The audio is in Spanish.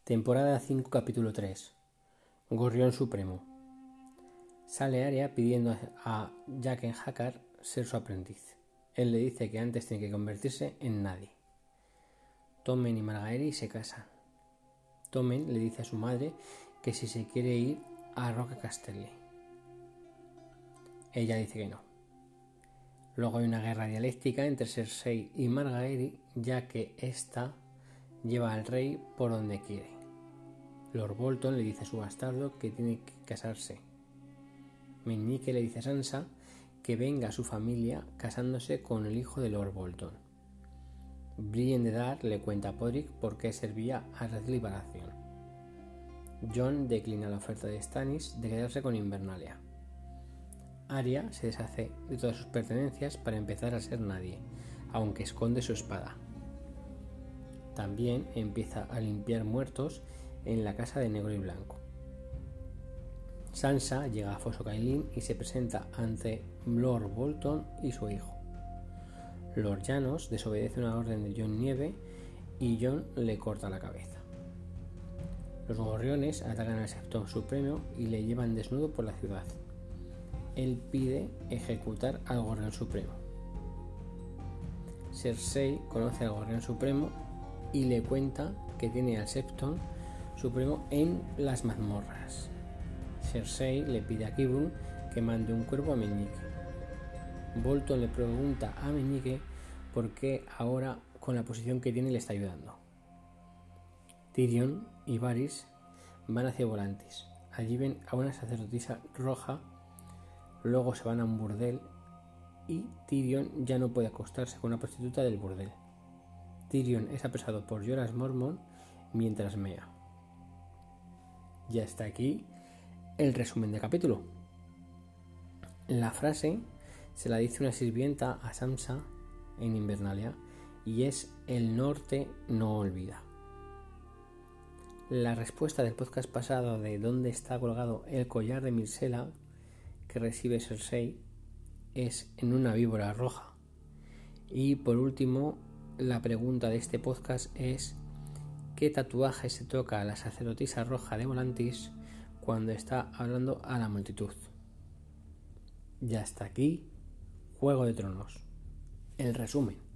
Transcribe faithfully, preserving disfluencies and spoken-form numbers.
Temporada cinco, capítulo tres. Gorrión Supremo. Sale Arya pidiendo a Jaqen H'ghar ser su aprendiz. Él le dice que antes tiene que convertirse en nadie. Tommen y Margaery se casan. Tommen le dice a su madre que si se quiere ir a Roca Casterly. Ella dice que no. Luego hay una guerra dialéctica entre Cersei y Margaery, ya que ésta lleva al rey por donde quiere. Lord Bolton le dice a su bastardo que tiene que casarse. Meñique le dice a Sansa que venga a su familia casándose con el hijo de Lord Bolton. Brienne de Dar le cuenta a Podrick por qué servía a Renly Baratheon. Jon declina la oferta de Stannis de quedarse con Invernalia. Arya se deshace de todas sus pertenencias para empezar a ser nadie, aunque esconde su espada. También empieza a limpiar muertos en la casa de Negro y Blanco. Sansa llega a Foso Cailín y se presenta ante Lord Bolton y su hijo. Lord Janos desobedece una orden de Jon Nieve y Jon le corta la cabeza. Los gorriones atacan al Septon Supremo y le llevan desnudo por la ciudad. Él pide ejecutar al Gorrión Supremo. Cersei conoce al Gorrión Supremo y le cuenta que tiene al Septon Supremo en las mazmorras. Cersei le pide a Qyburn que mande un cuervo a Meñique. Bolton le pregunta a Meñique por qué ahora, con la posición que tiene, le está ayudando. Tyrion y Varys van hacia Volantis. Allí ven a una sacerdotisa roja, luego se van a un burdel y Tyrion ya no puede acostarse con una prostituta del burdel. Tyrion es apresado por Jorah Mormont mientras mea. Ya está aquí el resumen del capítulo. La frase se la dice una sirvienta a Sansa en Invernalia y es: el norte no olvida. La respuesta del podcast pasado de dónde está colgado el collar de Myrcella que recibe Cersei es en una víbora roja. Y por último, la pregunta de este podcast es: ¿qué tatuaje se toca a la sacerdotisa roja de Volantis cuando está hablando a la multitud? Ya está aquí Juego de Tronos, el resumen.